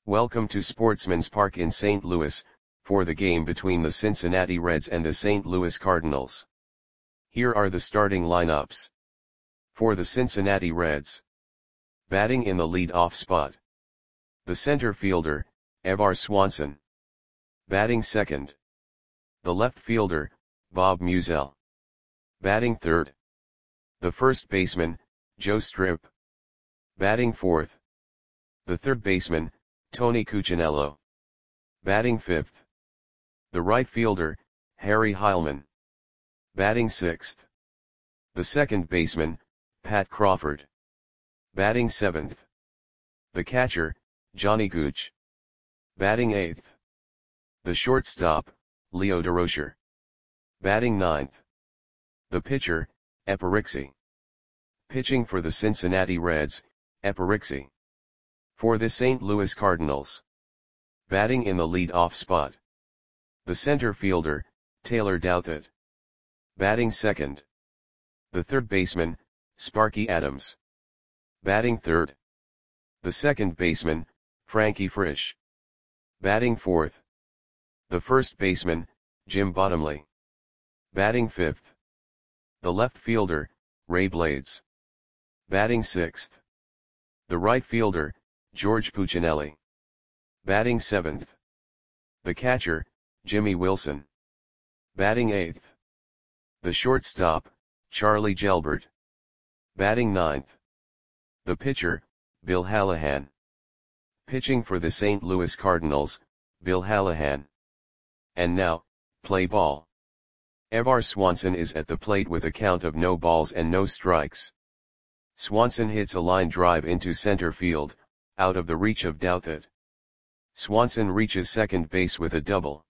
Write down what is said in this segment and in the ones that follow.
Welcome to Sportsman's Park in St. Louis, for the game between the Cincinnati Reds and the St. Louis Cardinals. Here are the starting lineups. For the Cincinnati Reds. Batting in the lead-off spot. The center fielder, Evar Swanson. Batting second. The left fielder, Bob Meusel. Batting third. The first baseman, Joe Strip. Batting fourth. The third baseman, Tony Cuccinello. Batting fifth. The right fielder, Harry Heilmann. Batting sixth. The second baseman, Pat Crawford. Batting seventh. The catcher, Johnny Gooch. Batting eighth. The shortstop, Leo Durocher. Batting ninth. The pitcher, Epirixi. Pitching for the Cincinnati Reds, Epirixi. For the St. Louis Cardinals. Batting in the lead-off spot. The center fielder, Taylor Douthit. Batting second. The third baseman, Sparky Adams. Batting third. The second baseman, Frankie Frisch. Batting fourth. The first baseman, Jim Bottomley. Batting fifth. The left fielder, Ray Blades. Batting sixth. The right fielder, George Puccinelli. Batting seventh. The catcher, Jimmy Wilson. Batting eighth. The shortstop, Charlie Gelbert. Batting ninth. The pitcher, Bill Hallahan. Pitching for the St. Louis Cardinals, Bill Hallahan. And now, play ball. Evar Swanson is at the plate with a count of no balls and no strikes. Swanson hits a line drive into center field, out of the reach of Douthit. Swanson reaches second base with a double.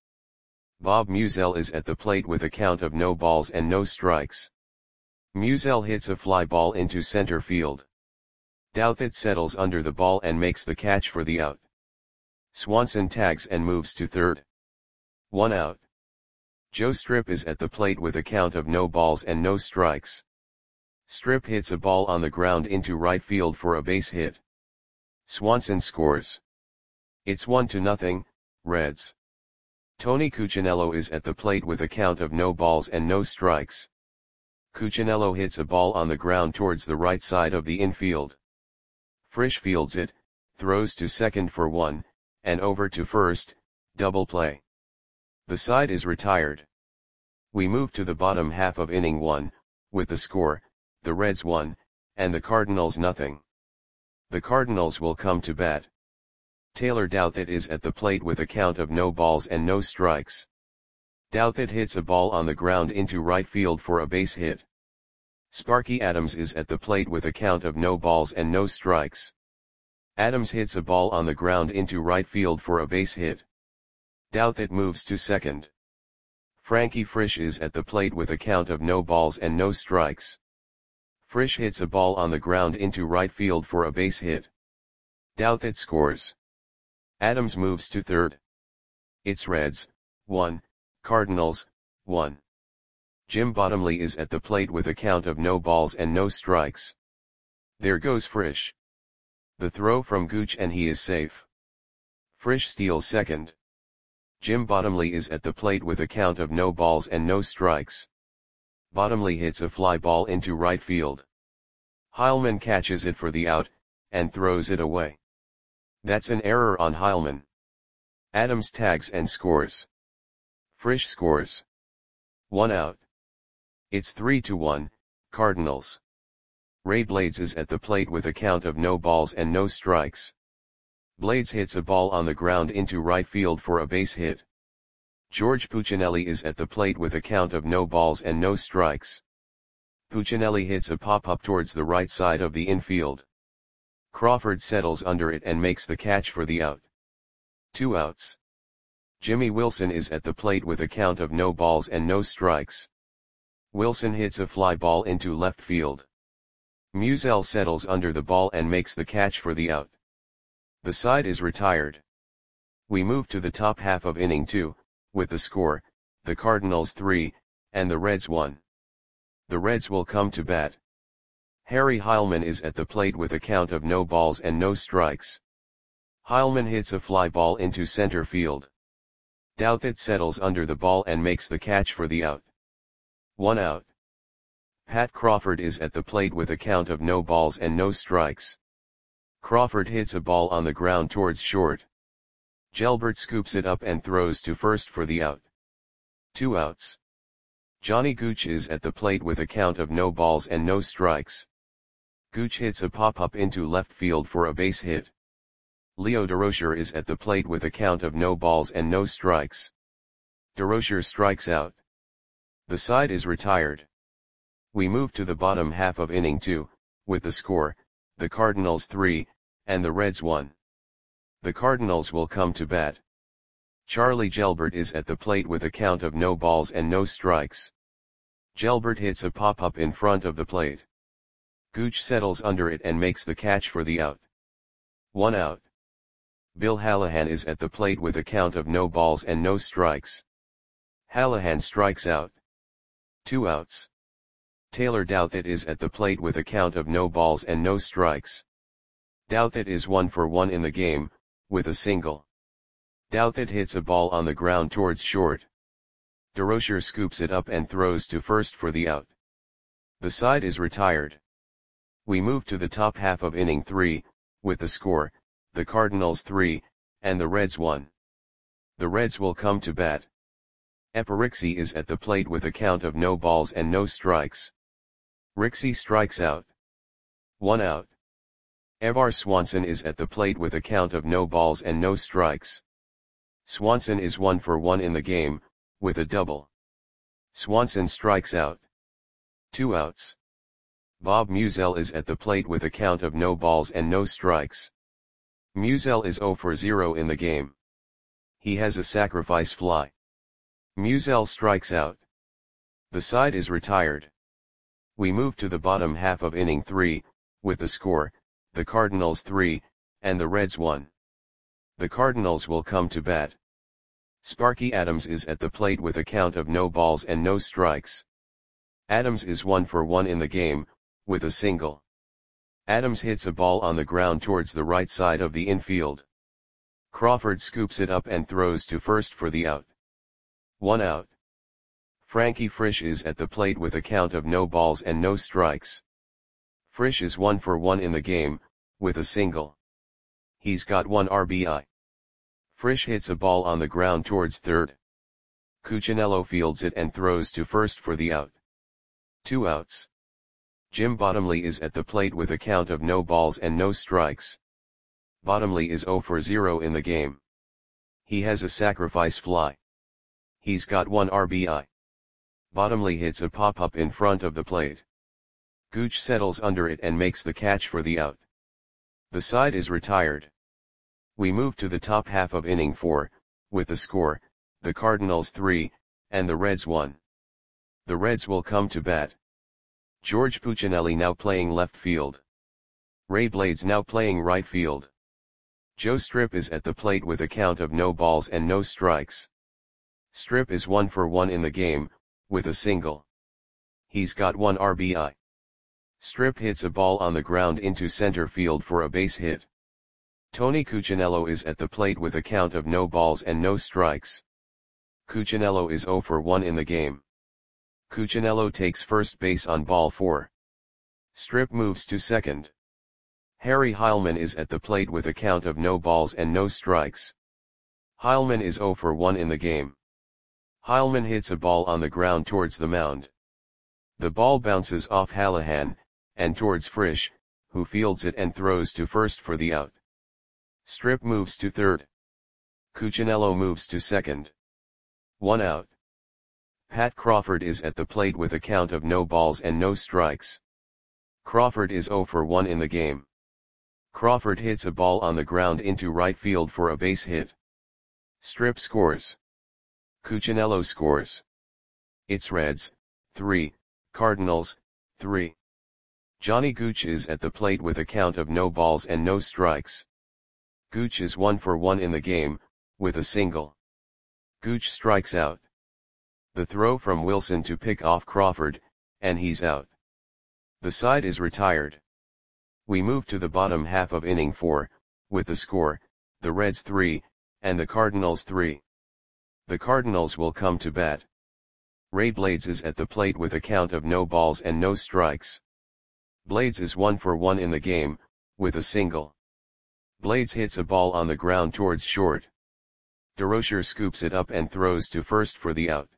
Bob Meusel is at the plate with a count of no balls and no strikes. Meusel hits a fly ball into center field. Douthit settles under the ball and makes the catch for the out. Swanson tags and moves to third. 1 out. Joe Strip is at the plate with a count of no balls and no strikes. Strip hits a ball on the ground into right field for a base hit. Swanson scores. It's 1-0, Reds. Tony Cuccinello is at the plate with a count of no balls and no strikes. Cuccinello hits a ball on the ground towards the right side of the infield. Frisch fields it, throws to second for 1, and over to first, double play. The side is retired. We move to the bottom half of inning 1, with the score, the Reds 1, and the Cardinals 0. The Cardinals will come to bat. Taylor Douthit is at the plate with a count of no balls and no strikes. Douthit hits a ball on the ground into right field for a base hit. Sparky Adams is at the plate with a count of no balls and no strikes. Adams hits a ball on the ground into right field for a base hit. Douthit moves to second. Frankie Frisch is at the plate with a count of no balls and no strikes. Frisch hits a ball on the ground into right field for a base hit. Douthit scores. Adams moves to third. It's Reds, 1, Cardinals, 1. Jim Bottomley is at the plate with a count of no balls and no strikes. There goes Frisch. The throw from Gooch and he is safe. Frisch steals second. Jim Bottomley is at the plate with a count of no balls and no strikes. Bottomley hits a fly ball into right field. Heilmann catches it for the out, and throws it away. That's an error on Heilmann. Adams tags and scores. Frisch scores. 1 out. It's 3-1, Cardinals. Ray Blades is at the plate with a count of no balls and no strikes. Blades hits a ball on the ground into right field for a base hit. George Puccinelli is at the plate with a count of no balls and no strikes. Puccinelli hits a pop-up towards the right side of the infield. Crawford settles under it and makes the catch for the out. 2 outs. Jimmy Wilson is at the plate with a count of no balls and no strikes. Wilson hits a fly ball into left field. Meusel settles under the ball and makes the catch for the out. The side is retired. We move to the top half of inning 2, with the score, the Cardinals 3, and the Reds 1. The Reds will come to bat. Harry Heilmann is at the plate with a count of no balls and no strikes. Heilmann hits a fly ball into center field. Douthit settles under the ball and makes the catch for the out. 1 out. Pat Crawford is at the plate with a count of no balls and no strikes. Crawford hits a ball on the ground towards short. Gelbert scoops it up and throws to first for the out. 2 outs. Johnny Gooch is at the plate with a count of no balls and no strikes. Gooch hits a pop-up into left field for a base hit. Leo Durocher is at the plate with a count of no balls and no strikes. Durocher strikes out. The side is retired. We move to the bottom half of inning 2, with the score, the Cardinals 3, and the Reds 1. The Cardinals will come to bat. Charlie Gelbert is at the plate with a count of no balls and no strikes. Gelbert hits a pop-up in front of the plate. Gooch settles under it and makes the catch for the out. 1 out. Bill Hallahan is at the plate with a count of no balls and no strikes. Hallahan strikes out. 2 outs. Taylor Douthit is at the plate with a count of no balls and no strikes. Douthit is 1 for 1 in the game, with a single. Douthit hits a ball on the ground towards short. Durocher scoops it up and throws to first for the out. The side is retired. We move to the top half of inning 3, with the score, the Cardinals 3, and the Reds 1. The Reds will come to bat. Eparixi is at the plate with a count of no balls and no strikes. Rixey strikes out. 1 out. Evar Swanson is at the plate with a count of no balls and no strikes. Swanson is 1 for 1 in the game, with a double. Swanson strikes out. 2 outs. Bob Musial is at the plate with a count of no balls and no strikes. Musial is 0 for 0 in the game. He has a sacrifice fly. Musial strikes out. The side is retired. We move to the bottom half of inning 3, with the score, the Cardinals 3, and the Reds 1. The Cardinals will come to bat. Sparky Adams is at the plate with a count of no balls and no strikes. Adams is 1 for 1 in the game, with a single. Adams hits a ball on the ground towards the right side of the infield. Crawford scoops it up and throws to first for the out. 1 out. Frankie Frisch is at the plate with a count of no balls and no strikes. Frisch is 1 for 1 in the game, with a single. He's got 1 RBI. Frisch hits a ball on the ground towards third. Cuccinello fields it and throws to first for the out. 2 outs. Jim Bottomley is at the plate with a count of no balls and no strikes. Bottomley is 0 for 0 in the game. He has a sacrifice fly. He's got 1 RBI. Bottomley hits a pop-up in front of the plate. Gooch settles under it and makes the catch for the out. The side is retired. We move to the top half of inning 4, with the score, the Cardinals 3, and the Reds 1. The Reds will come to bat. George Puccinelli now playing left field. Ray Blades now playing right field. Joe Strip is at the plate with a count of no balls and no strikes. Strip is 1 for 1 in the game, with a single. He's got 1 RBI. Strip hits a ball on the ground into center field for a base hit. Tony Cuccinello is at the plate with a count of no balls and no strikes. Cuccinello is 0 for 1 in the game. Cuccinello takes first base on ball 4. Strip moves to second. Harry Heilmann is at the plate with a count of no balls and no strikes. Heilmann is 0 for 1 in the game. Heilmann hits a ball on the ground towards the mound. The ball bounces off Hallahan, and towards Frisch, who fields it and throws to first for the out. Strip moves to third. Cuccinello moves to second. 1 out. Pat Crawford is at the plate with a count of no balls and no strikes. Crawford is 0 for 1 in the game. Crawford hits a ball on the ground into right field for a base hit. Strip scores. Cuccinello scores. It's Reds, 3, Cardinals, 3. Johnny Gooch is at the plate with a count of no balls and no strikes. Gooch is 1 for 1 in the game, with a single. Gooch strikes out. The throw from Wilson to pick off Crawford, and he's out. The side is retired. We move to the bottom half of inning 4, with the score, the Reds 3, and the Cardinals 3. The Cardinals will come to bat. Ray Blades is at the plate with a count of no balls and no strikes. Blades is 1 for 1 in the game, with a single. Blades hits a ball on the ground towards short. DeRocher scoops it up and throws to first for the out.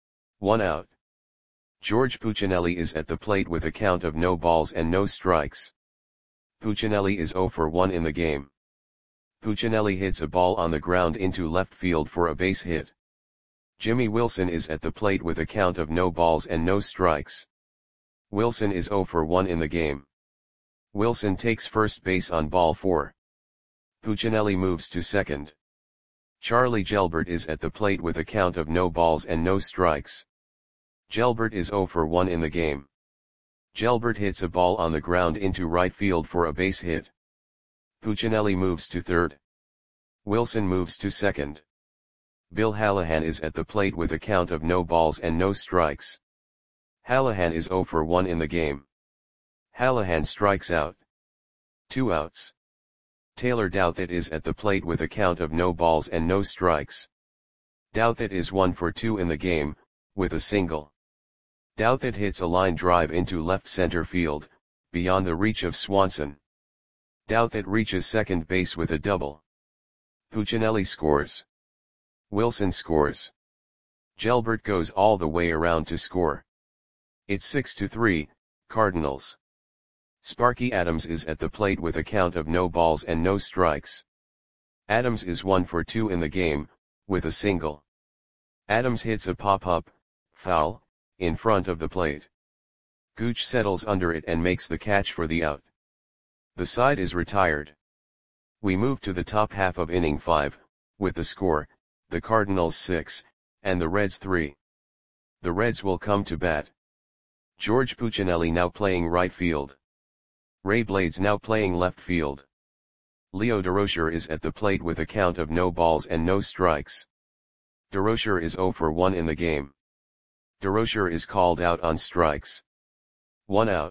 1 out. George Puccinelli is at the plate with a count of no balls and no strikes. Puccinelli is 0 for 1 in the game. Puccinelli hits a ball on the ground into left field for a base hit. Jimmy Wilson is at the plate with a count of no balls and no strikes. Wilson is 0 for 1 in the game. Wilson takes first base on ball 4. Puccinelli moves to second. Charlie Gelbert is at the plate with a count of no balls and no strikes. Gelbert is 0 for 1 in the game. Gelbert hits a ball on the ground into right field for a base hit. Puccinelli moves to third. Wilson moves to second. Bill Hallahan is at the plate with a count of no balls and no strikes. Hallahan is 0 for 1 in the game. Hallahan strikes out. 2 outs. Taylor Douthit is at the plate with a count of no balls and no strikes. Douthit is 1 for 2 in the game, with a single. Douthit hits a line drive into left center field, beyond the reach of Swanson. Douthit reaches second base with a double. Puccinelli scores. Wilson scores. Gelbert goes all the way around to score. It's 6-3, Cardinals. Sparky Adams is at the plate with a count of no balls and no strikes. Adams is 1 for 2 in the game, with a single. Adams hits a pop-up, foul, in front of the plate. Gooch settles under it and makes the catch for the out. The side is retired. We move to the top half of inning 5, with the score, the Cardinals 6, and the Reds 3. The Reds will come to bat. George Puccinelli now playing right field. Ray Blades now playing left field. Leo DeRocher is at the plate with a count of no balls and no strikes. DeRocher is 0 for 1 in the game. DeRocher is called out on strikes. 1 out.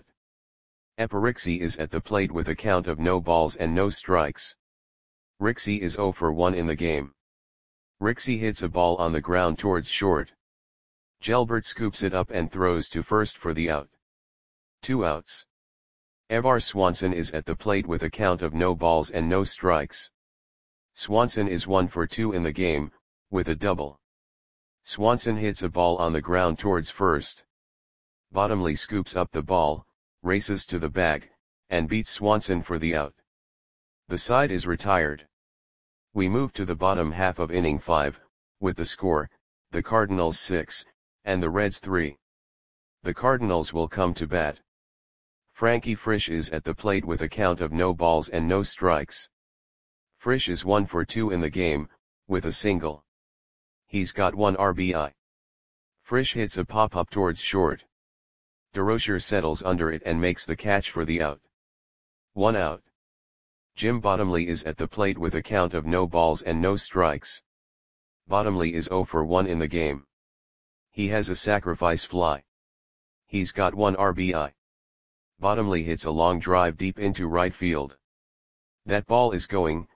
Eparixi is at the plate with a count of no balls and no strikes. Rixey is 0 for 1 in the game. Rixey hits a ball on the ground towards short. Gelbert scoops it up and throws to first for the out. 2 outs. Evar Swanson is at the plate with a count of no balls and no strikes. Swanson is 1 for 2 in the game, with a double. Swanson hits a ball on the ground towards first. Bottomley scoops up the ball, races to the bag, and beats Swanson for the out. The side is retired. We move to the bottom half of inning 5, with the score, the Cardinals 6, and the Reds 3. The Cardinals will come to bat. Frankie Frisch is at the plate with a count of no balls and no strikes. Frisch is 1 for 2 in the game, with a single. He's got 1 RBI. Frisch hits a pop-up towards short. DeRocher settles under it and makes the catch for the out. 1 out. Jim Bottomley is at the plate with a count of no balls and no strikes. Bottomley is 0 for 1 in the game. He has a sacrifice fly. He's got 1 RBI. Bottomley hits a long drive deep into right field. That ball is going,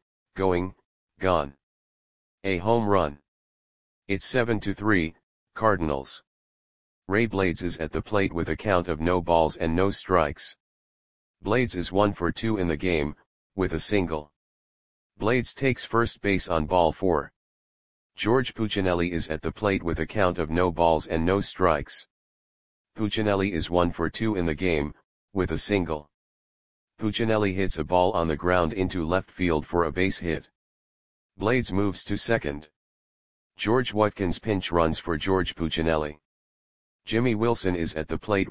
gone. A home run. It's 7-3, Cardinals. Ray Blades is at the plate with a count of no balls and no strikes. Blades is 1 for 2 in the game, with a single. Blades takes first base on ball 4. George Puccinelli is at the plate with a count of no balls and no strikes. Puccinelli is 1 for 2 in the game, with a single. Puccinelli hits a ball on the ground into left field for a base hit. Blades moves to second. George Watkins pinch runs for George Puccinelli. Jimmy Wilson is at the plate with a count of no balls and no strikes. Wilson is 0 for 1 in the game.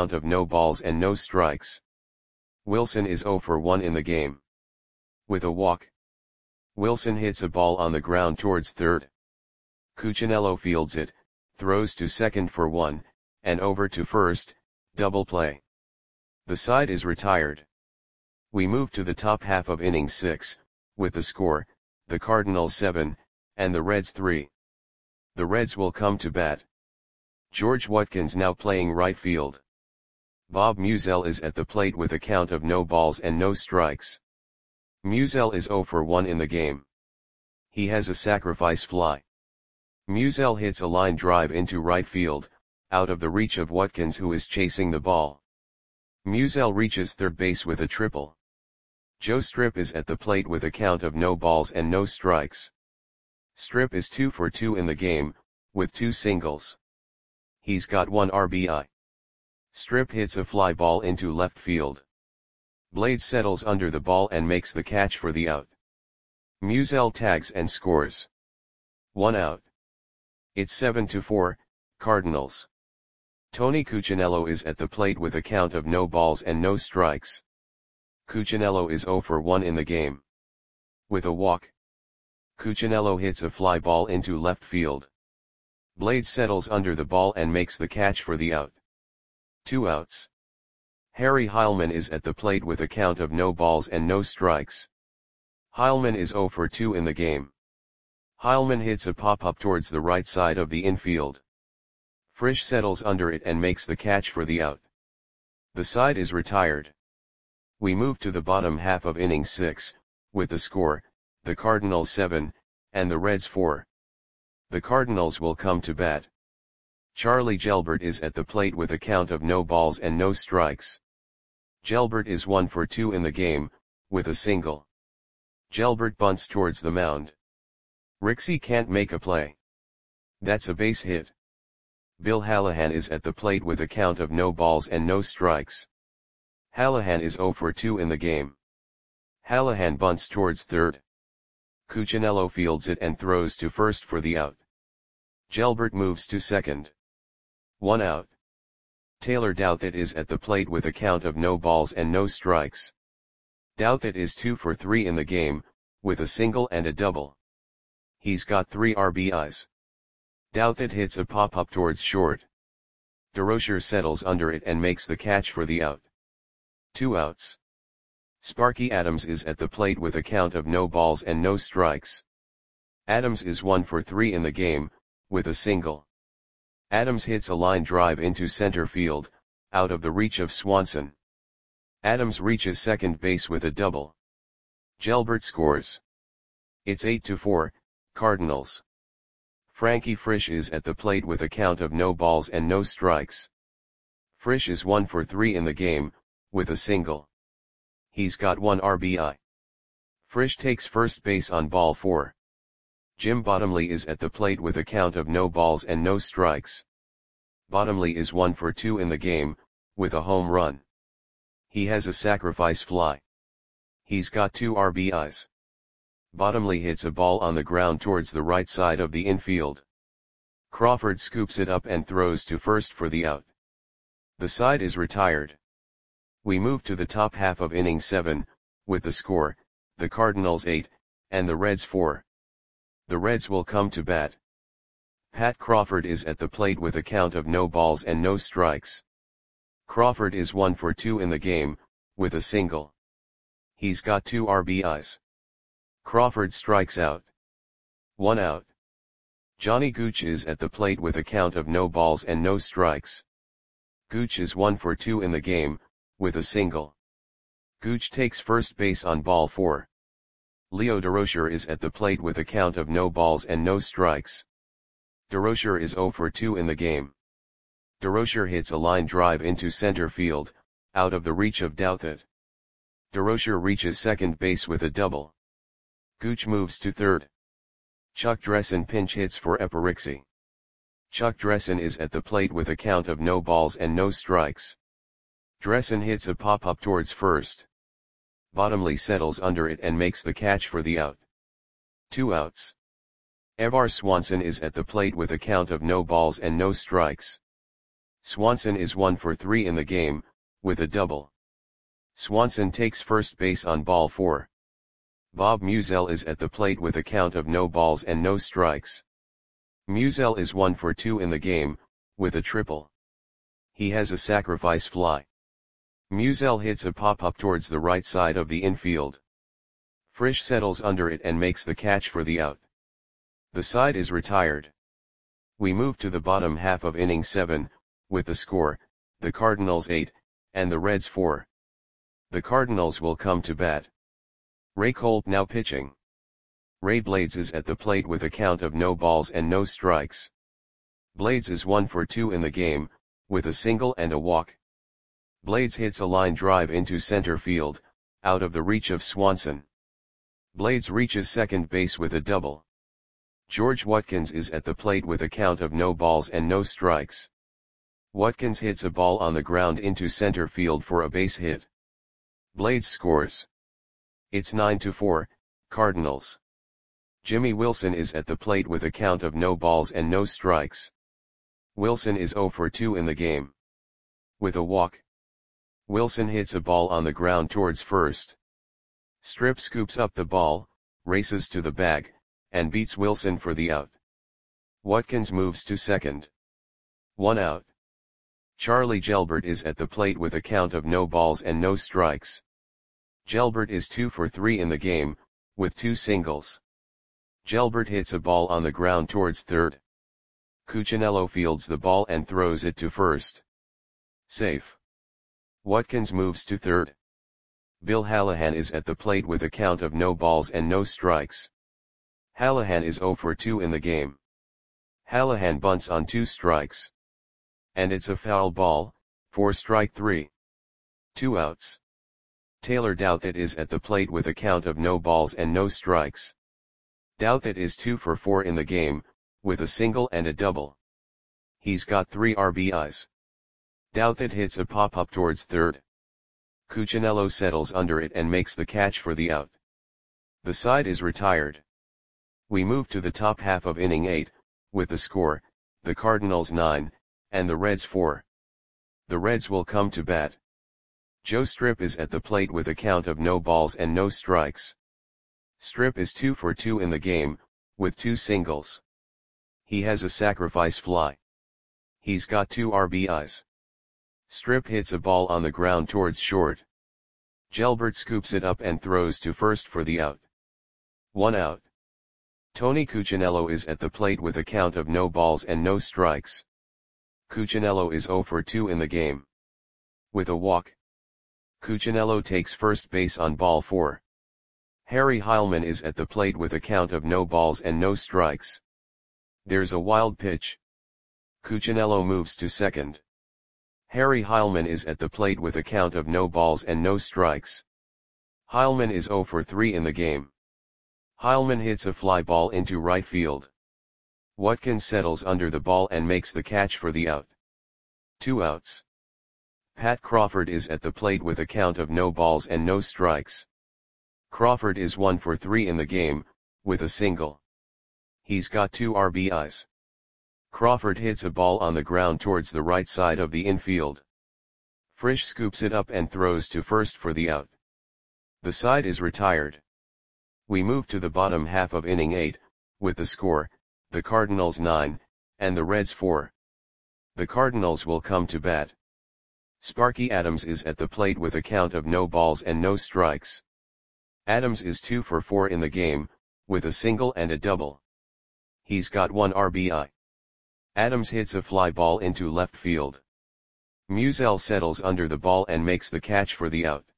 With a walk. Wilson hits a ball on the ground towards third. Cuccinello fields it, throws to second for 1, and over to first, double play. The side is retired. We move to the top half of inning 6, with the score, the Cardinals 7, and the Reds 3. The Reds will come to bat. George Watkins now playing right field. Bob Musial is at the plate with a count of no balls and no strikes. Musial is 0 for 1 in the game. He has a sacrifice fly. Musial hits a line drive into right field, out of the reach of Watkins, who is chasing the ball. Musial reaches third base with a triple. Joe Strip is at the plate with a count of no balls and no strikes. Strip is 2 for 2 in the game, with 2 singles. He's got 1 RBI. Strip hits a fly ball into left field. Blade settles under the ball and makes the catch for the out. Musial tags and scores. 1 out. It's 7-4, Cardinals. Tony Cuccinello is at the plate with a count of no balls and no strikes. Cuccinello is 0 for 1 in the game. With a walk, Cuccinello hits a fly ball into left field. Blade settles under the ball and makes the catch for the out. 2 outs. Harry Heilmann is at the plate with a count of no balls and no strikes. Heilmann is 0 for 2 in the game. Heilmann hits a pop-up towards the right side of the infield. Frisch settles under it and makes the catch for the out. The side is retired. We move to the bottom half of inning 6, with the score, the Cardinals 7, and the Reds 4. The Cardinals will come to bat. Charlie Gelbert is at the plate with a count of no balls and no strikes. Gelbert is 1 for 2 in the game, with a single. Gelbert bunts towards the mound. Rixey can't make a play. That's a base hit. Bill Hallahan is at the plate with a count of no balls and no strikes. Hallahan is 0 for 2 in the game. Hallahan bunts towards third. Cuccinello fields it and throws to first for the out. Gelbert moves to second. 1 out. Taylor Douthit is at the plate with a count of no balls and no strikes. Douthit is 2 for 3 in the game, with a single and a double. He's got 3 RBIs. Douthit hits a pop-up towards short. DeRocher settles under it and makes the catch for the out. 2 outs. Sparky Adams is at the plate with a count of no balls and no strikes. Adams is 1 for 3 in the game, with a single. Adams hits a line drive into center field, out of the reach of Swanson. Adams reaches second base with a double. Gelbert scores. It's 8-4, Cardinals. Frankie Frisch is at the plate with a count of no balls and no strikes. Frisch is 1 for 3 in the game, with a single. He's got 1 RBI. Frisch takes first base on ball 4. Jim Bottomley is at the plate with a count of no balls and no strikes. Bottomley is 1 for 2 in the game, with a home run. He has a sacrifice fly. He's got 2 RBIs. Bottomley hits a ball on the ground towards the right side of the infield. Crawford scoops it up and throws to first for the out. The side is retired. We move to the top half of inning 7, with the score, the Cardinals 8, and the Reds 4. The Reds will come to bat. Pat Crawford is at the plate with a count of no balls and no strikes. Crawford is 1 for 2 in the game, with a single. He's got 2 RBIs. Crawford strikes out. 1 out. Johnny Gooch is at the plate with a count of no balls and no strikes. Gooch is 1 for 2 in the game, with a single. Gooch takes first base on ball 4. Leo DeRocher is at the plate with a count of no balls and no strikes. DeRocher is 0 for 2 in the game. DeRocher hits a line drive into center field, out of the reach of Douthit. DeRocher reaches second base with a double. Gooch moves to third. Chuck Dressen pinch hits for Epirixi. Chuck Dressen is at the plate with a count of no balls and no strikes. Dressen hits a pop-up towards first. Bottomley settles under it and makes the catch for the out. 2 outs. Evar Swanson is at the plate with a count of no balls and no strikes. Swanson is 1 for 3 in the game, with a double. Swanson takes first base on ball 4. Bob Musial is at the plate with a count of no balls and no strikes. Musial is 1 for 2 in the game, with a triple. He has a sacrifice fly. Musial hits a pop-up towards the right side of the infield. Frisch settles under it and makes the catch for the out. The side is retired. We move to the bottom half of inning 7, with the score, the Cardinals 8, and the Reds 4. The Cardinals will come to bat. Ray Colt now pitching. Ray Blades is at the plate with a count of no balls and no strikes. Blades is 1 for 2 in the game, with a single and a walk. Blades hits a line drive into center field, out of the reach of Swanson. Blades reaches second base with a double. George Watkins is at the plate with a count of no balls and no strikes. Watkins hits a ball on the ground into center field for a base hit. Blades scores. It's 9-4, Cardinals. Jimmy Wilson is at the plate with a count of no balls and no strikes. Wilson is 0 for 2 in the game. With a walk. Wilson hits a ball on the ground towards first. Strip scoops up the ball, races to the bag, and beats Wilson for the out. Watkins moves to second. 1 out. Charlie Gelbert is at the plate with a count of no balls and no strikes. Gelbert is 2 for 3 in the game, with 2 singles. Gelbert hits a ball on the ground towards third. Cuccinello fields the ball and throws it to first. Safe. Watkins moves to third. Bill Hallahan is at the plate with a count of no balls and no strikes. Hallahan is 0 for 2 in the game. Hallahan bunts on 2 strikes. And it's a foul ball, for strike 3. 2 outs. Taylor Douthit is at the plate with a count of no balls and no strikes. Douthit is 2 for 4 in the game, with a single and a double. He's got 3 RBIs. Douthit hits a pop-up towards third. Cuccinello settles under it and makes the catch for the out. The side is retired. We move to the top half of inning 8, with the score, the Cardinals 9, and the Reds 4. The Reds will come to bat. Joe Strip is at the plate with a count of no balls and no strikes. Strip is 2 for 2 in the game, with 2 singles. He has a sacrifice fly. He's got 2 RBIs. Strip hits a ball on the ground towards short. Gelbert scoops it up and throws to first for the out. 1 out. Tony Cuccinello is at the plate with a count of no balls and no strikes. Cuccinello is 0 for 2 in the game. With a walk. Cuccinello takes first base on ball 4. Harry Heilman is at the plate with a count of no balls and no strikes. There's a wild pitch. Cuccinello moves to second. Harry Heilman is at the plate with a count of no balls and no strikes. Heilman is 0 for 3 in the game. Heilman hits a fly ball into right field. Watkins settles under the ball and makes the catch for the out. 2 outs. Pat Crawford is at the plate with a count of no balls and no strikes. Crawford is 1 for 3 in the game, with a single. He's got 2 RBIs. Crawford hits a ball on the ground towards the right side of the infield. Frisch scoops it up and throws to first for the out. The side is retired. We move to the bottom half of inning 8, with the score, the Cardinals 9, and the Reds 4. The Cardinals will come to bat. Sparky Adams is at the plate with a count of no balls and no strikes. Adams is 2 for 4 in the game, with a single and a double. He's got 1 RBI. Adams hits a fly ball into left field. Musial settles under the ball and makes the catch for the out.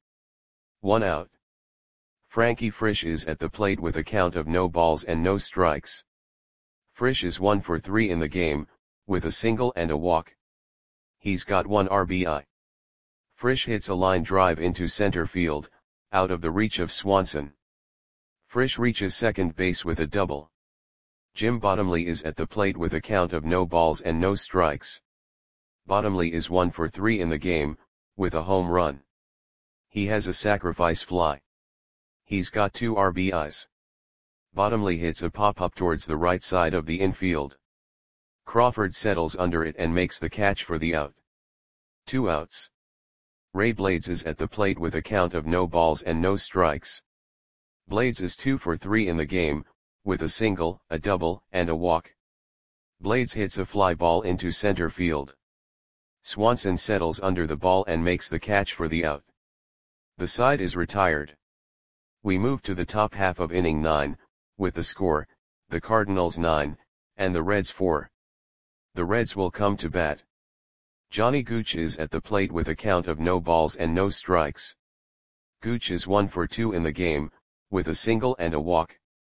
1 out. Frankie Frisch is at the plate with a count of no balls and no strikes. Frisch is 1 for 3 in the game, with a single and a walk. He's got 1 RBI. Frisch hits a line drive into center field, out of the reach of Swanson. Frisch reaches second base with a double. Jim Bottomley is at the plate with a count of no balls and no strikes. Bottomley is 1 for 3 in the game, with a home run. He has a sacrifice fly. He's got 2 RBIs. Bottomley hits a pop-up towards the right side of the infield. Crawford settles under it and makes the catch for the out. 2 outs. Ray Blades is at the plate with a count of no balls and no strikes. Blades is 2 for 3 in the game, with a single, a double, and a walk. Blades hits a fly ball into center field. Swanson settles under the ball and makes the catch for the out. The side is retired. We move to the top half of inning 9, with the score, the Cardinals 9, and the Reds 4. The Reds will come to bat. Johnny Gooch is at the plate with a count of no balls and no strikes. Gooch is 1 for 2 in the game, with a single and a walk.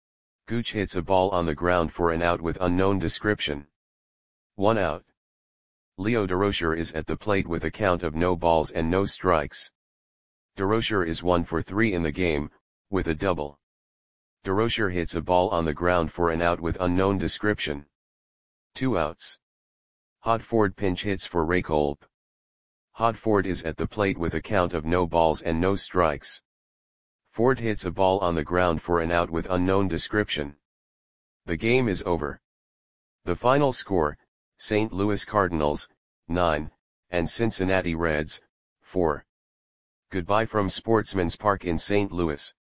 Gooch hits a ball on the ground for an out with unknown description. 1 out. Leo Durocher is at the plate with a count of no balls and no strikes. Durocher is 1 for 3 in the game, with a double. Durocher hits a ball on the ground for an out with unknown description. 2 outs. Hodford pinch hits for Ray Kolb. Hodford is at the plate with a count of no balls and no strikes. Ford hits a ball on the ground for an out with unknown description. The game is over. The final score, St. Louis Cardinals, 9, and Cincinnati Reds, 4. Goodbye from Sportsman's Park in St. Louis.